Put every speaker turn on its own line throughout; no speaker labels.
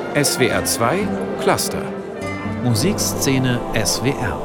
SWR 2 Cluster
Musikszene SWR.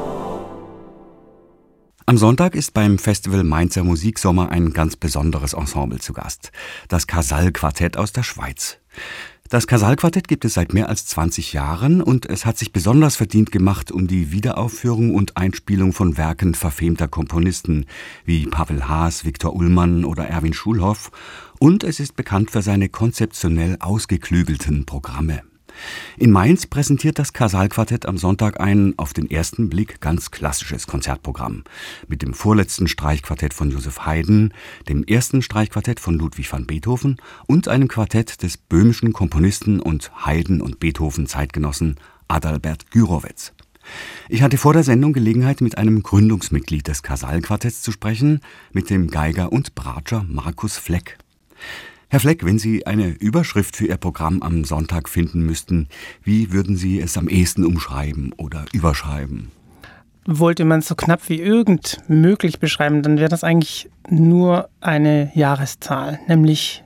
Am Sonntag ist beim Festival Mainzer Musiksommer ein ganz besonderes Ensemble zu Gast. Das Casal-Quartett aus der Schweiz. Das Casal-Quartett gibt es seit mehr als 20 Jahren und es hat sich besonders verdient gemacht um die Wiederaufführung und Einspielung von Werken verfemter Komponisten wie Pavel Haas, Viktor Ullmann oder Erwin Schulhoff. Und es ist bekannt für seine konzeptionell ausgeklügelten Programme. In Mainz präsentiert das Casal-Quartett am Sonntag ein, auf den ersten Blick, ganz klassisches Konzertprogramm. Mit dem vorletzten Streichquartett von Joseph Haydn, dem ersten Streichquartett von Ludwig van Beethoven und einem Quartett des böhmischen Komponisten und Haydn- und Beethoven-Zeitgenossen Adalbert Gürowetz. Ich hatte vor der Sendung Gelegenheit, mit einem Gründungsmitglied des Casal-Quartetts zu sprechen, mit dem Geiger und Bratscher Markus Fleck. Herr Fleck, wenn Sie eine Überschrift für Ihr Programm am Sonntag finden müssten, wie würden Sie es am ehesten umschreiben oder überschreiben?
Wollte man es so knapp wie irgend möglich beschreiben, dann wäre das eigentlich nur eine Jahreszahl, nämlich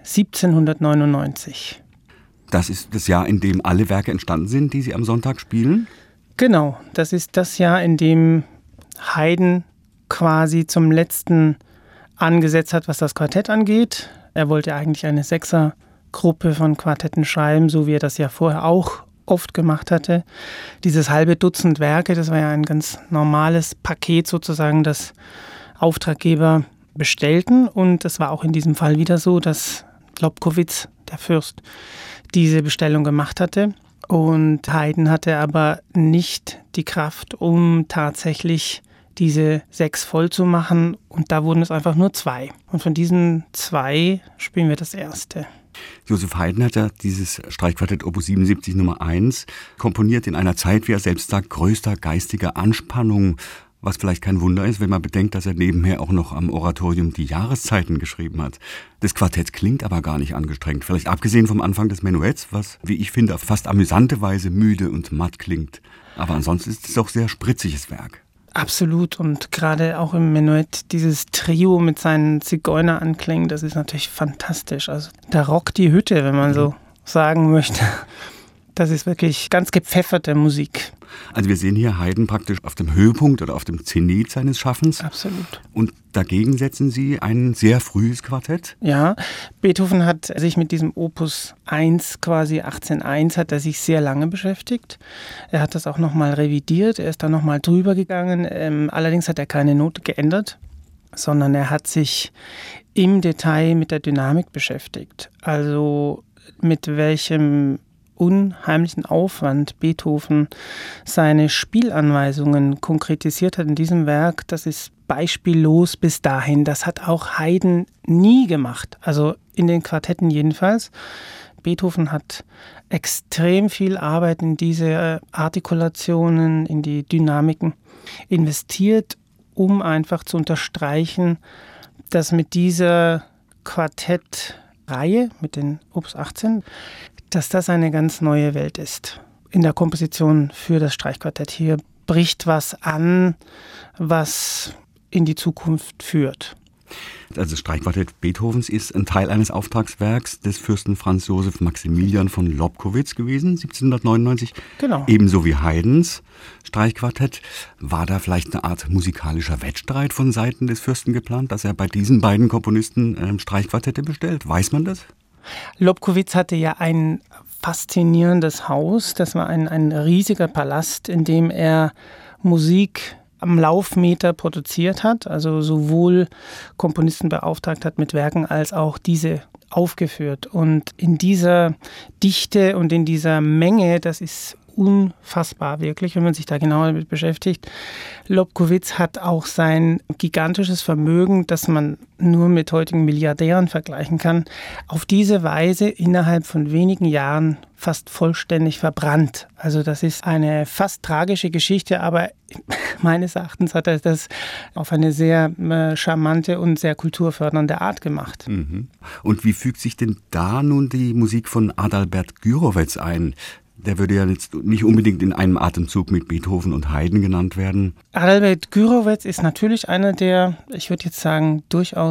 1799.
Das ist das Jahr, in dem alle Werke entstanden sind, die Sie am Sonntag spielen? Genau,
das ist das Jahr, in dem Haydn quasi zum letzten angesetzt hat, was das Quartett angeht. Er wollte eigentlich eine Sechsergruppe von Quartetten schreiben, so wie er das ja vorher auch oft gemacht hatte. Dieses halbe Dutzend Werke, das war ja ein ganz normales Paket sozusagen, das Auftraggeber bestellten. Und es war auch in diesem Fall wieder so, dass Lobkowitz, der Fürst, diese Bestellung gemacht hatte. Und Haydn hatte aber nicht die Kraft, um tatsächlich diese 6 voll zu machen, und da wurden es einfach nur 2. Und von diesen 2 spielen wir das erste.
Joseph Haydn hat ja dieses Streichquartett Opus 77 Nummer 1 komponiert in einer Zeit, wie er selbst sagt, größter geistiger Anspannung, was vielleicht kein Wunder ist, wenn man bedenkt, dass er nebenher auch noch am Oratorium die Jahreszeiten geschrieben hat. Das Quartett klingt aber gar nicht angestrengt, vielleicht abgesehen vom Anfang des Menuetts, was, wie ich finde, auf fast amüsante Weise müde und matt klingt. Aber ansonsten ist es doch sehr spritziges Werk.
Absolut, und gerade auch im Menuett dieses Trio mit seinen Zigeuneranklängen, das ist natürlich fantastisch. Also da rockt die Hütte, wenn man so sagen möchte. Das ist wirklich ganz gepfefferte Musik.
Also wir sehen hier Haydn praktisch auf dem Höhepunkt oder auf dem Zenit seines Schaffens.
Absolut.
Und dagegen setzen Sie ein sehr frühes Quartett?
Ja, Beethoven hat sich mit diesem Opus 1, quasi 18.1, hat er sich sehr lange beschäftigt. Er hat das auch nochmal revidiert, er ist da nochmal drüber gegangen. Allerdings hat er keine Note geändert, sondern er hat sich im Detail mit der Dynamik beschäftigt. Also mit welchem unheimlichen Aufwand Beethoven seine Spielanweisungen konkretisiert hat in diesem Werk, das ist beispiellos bis dahin. Das hat auch Haydn nie gemacht, also in den Quartetten jedenfalls. Beethoven hat extrem viel Arbeit in diese Artikulationen, in die Dynamiken investiert, um einfach zu unterstreichen, dass mit dieser Quartettreihe, mit den Opus 18, dass das eine ganz neue Welt ist in der Komposition für das Streichquartett. Hier bricht was an, was in die Zukunft führt.
Also das Streichquartett Beethovens ist ein Teil eines Auftragswerks des Fürsten Franz Joseph Maximilian von Lobkowitz gewesen, 1799.
Genau.
Ebenso wie Haydns Streichquartett. War da vielleicht eine Art musikalischer Wettstreit von Seiten des Fürsten geplant, dass er bei diesen beiden Komponisten Streichquartette bestellt? Weiß man das?
Lobkowitz hatte ja ein faszinierendes Haus. Das war ein riesiger Palast, in dem er Musik am Laufmeter produziert hat, also sowohl Komponisten beauftragt hat mit Werken, als auch diese aufgeführt. Und in dieser Dichte und in dieser Menge, das ist unfassbar wirklich, wenn man sich da genauer damit beschäftigt. Lobkowitz hat auch sein gigantisches Vermögen, das man nur mit heutigen Milliardären vergleichen kann, auf diese Weise innerhalb von wenigen Jahren fast vollständig verbrannt. Also das ist eine fast tragische Geschichte, aber meines Erachtens hat er das auf eine sehr charmante und sehr kulturfördernde Art gemacht.
Mhm. Und wie fügt sich denn da nun die Musik von Adalbert Gürowetz ein? Der würde ja jetzt nicht unbedingt in einem Atemzug mit Beethoven und Haydn genannt werden.
Adalbert Gürowetz ist natürlich einer der, ich würde jetzt sagen, durchaus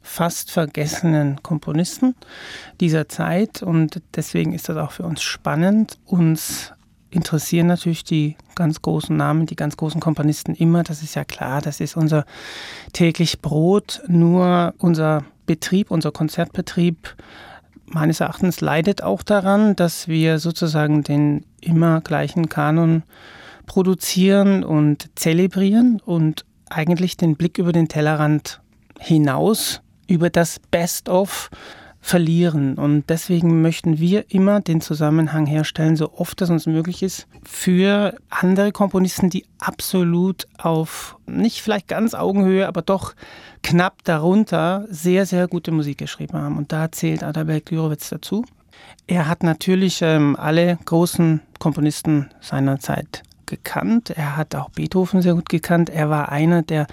fast vergessenen Komponisten dieser Zeit. Und deswegen ist das auch für uns spannend. Uns interessieren natürlich die ganz großen Namen, die ganz großen Komponisten immer. Das ist ja klar, das ist unser täglich Brot. Nur unser Betrieb, unser Konzertbetrieb, meines Erachtens leidet auch daran, dass wir sozusagen den immer gleichen Kanon produzieren und zelebrieren und eigentlich den Blick über den Tellerrand hinaus, über das Best-of verlieren. Und deswegen möchten wir immer den Zusammenhang herstellen, so oft das uns möglich ist, für andere Komponisten, die absolut auf, nicht vielleicht ganz Augenhöhe, aber doch knapp darunter sehr, sehr gute Musik geschrieben haben. Und da zählt Adalbert Gürowitz dazu. Er hat natürlich alle großen Komponisten seiner Zeit gekannt. Er hat auch Beethoven sehr gut gekannt. Er war einer der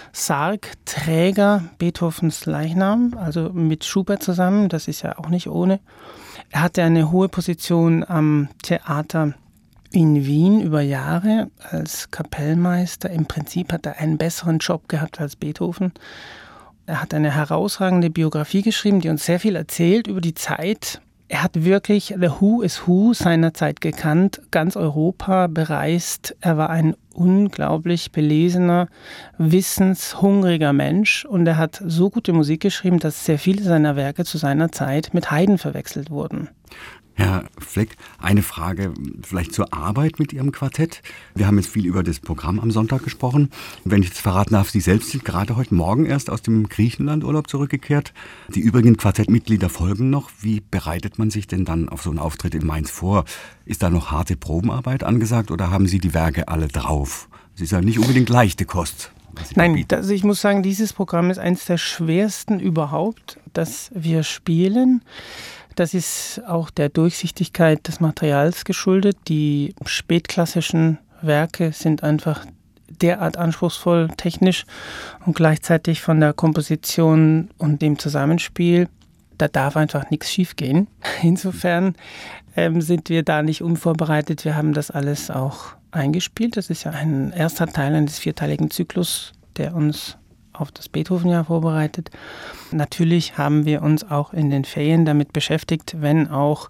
Sargträger Beethovens Leichnam, also mit Schubert zusammen. Das ist ja auch nicht ohne. Er hatte eine hohe Position am Theater in Wien über Jahre als Kapellmeister. Im Prinzip hat er einen besseren Job gehabt als Beethoven. Er hat eine herausragende Biografie geschrieben, die uns sehr viel erzählt über die Zeit. Er hat wirklich The Who is Who seiner Zeit gekannt, ganz Europa bereist. Er war ein unglaublich belesener, wissenshungriger Mensch und er hat so gute Musik geschrieben, dass sehr viele seiner Werke zu seiner Zeit mit Haydn verwechselt wurden.
Herr Fleck, eine Frage vielleicht zur Arbeit mit Ihrem Quartett. Wir haben jetzt viel über das Programm am Sonntag gesprochen. Wenn ich jetzt verraten darf, Sie selbst sind gerade heute Morgen erst aus dem Griechenlandurlaub zurückgekehrt. Die übrigen Quartettmitglieder folgen noch. Wie bereitet man sich denn dann auf so einen Auftritt in Mainz vor? Ist da noch harte Probenarbeit angesagt oder haben Sie die Werke alle drauf? Es ist ja nicht unbedingt leichte Kost.
Nein, also ich muss sagen, dieses Programm ist eines der schwersten überhaupt, das wir spielen. Das ist auch der Durchsichtigkeit des Materials geschuldet. Die spätklassischen Werke sind einfach derart anspruchsvoll technisch und gleichzeitig von der Komposition und dem Zusammenspiel. Da darf einfach nichts schiefgehen. Insofern sind wir da nicht unvorbereitet. Wir haben das alles auch eingespielt. Das ist ja ein erster Teil eines 4-teiligen Zyklus, der uns auf das Beethoven-Jahr vorbereitet. Natürlich haben wir uns auch in den Ferien damit beschäftigt, wenn auch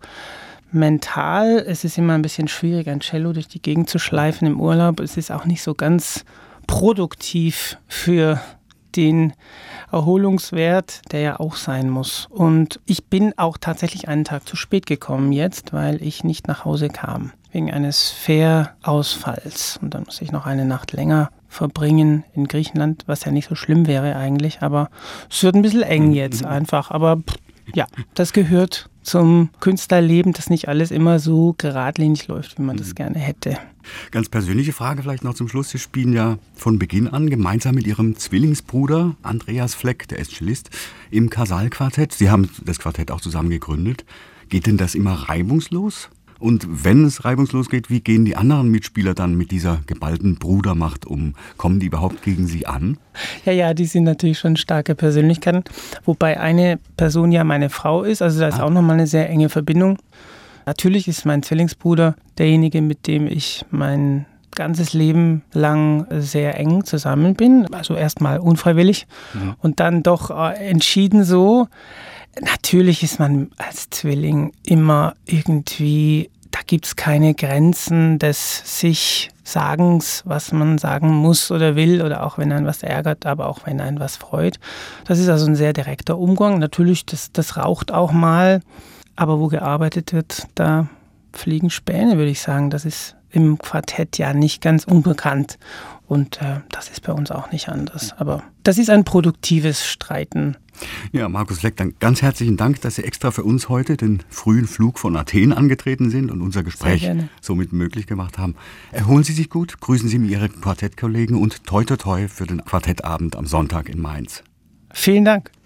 mental. Es ist immer ein bisschen schwierig, ein Cello durch die Gegend zu schleifen im Urlaub. Es ist auch nicht so ganz produktiv für den Erholungswert, der ja auch sein muss. Und ich bin auch tatsächlich einen Tag zu spät gekommen jetzt, weil ich nicht nach Hause kam, wegen eines Fährausfalls. Und dann muss ich noch eine Nacht länger verbringen in Griechenland, was ja nicht so schlimm wäre eigentlich, aber es wird ein bisschen eng jetzt einfach. Aber ja, das gehört zum Künstlerleben, dass nicht alles immer so geradlinig läuft, wie man das gerne hätte.
Ganz persönliche Frage vielleicht noch zum Schluss. Sie spielen ja von Beginn an gemeinsam mit Ihrem Zwillingsbruder Andreas Fleck, der ist Cellist, im Casal-Quartett. Sie haben das Quartett auch zusammen gegründet. Geht denn das immer reibungslos? Und wenn es reibungslos geht, wie gehen die anderen Mitspieler dann mit dieser geballten Brudermacht um? Kommen die überhaupt gegen Sie an?
Ja, die sind natürlich schon starke Persönlichkeiten. Wobei eine Person ja meine Frau ist, also da ist auch nochmal eine sehr enge Verbindung. Natürlich ist mein Zwillingsbruder derjenige, mit dem ich mein ganzes Leben lang sehr eng zusammen bin. Also erstmal unfreiwillig und dann doch entschieden so. Natürlich ist man als Zwilling immer irgendwie, da gibt es keine Grenzen des sich Sagens, was man sagen muss oder will oder auch wenn einen was ärgert, aber auch wenn einen was freut. Das ist also ein sehr direkter Umgang. Natürlich, das raucht auch mal, aber wo gearbeitet wird, da fliegen Späne, würde ich sagen. Das ist im Quartett ja nicht ganz unbekannt und das ist bei uns auch nicht anders. Aber das ist ein produktives Streiten.
Ja, Markus Fleck, dann ganz herzlichen Dank, dass Sie extra für uns heute den frühen Flug von Athen angetreten sind und unser Gespräch somit möglich gemacht haben. Erholen Sie sich gut, grüßen Sie mir Ihre Quartettkollegen und toi toi toi für den Quartettabend am Sonntag in Mainz.
Vielen Dank.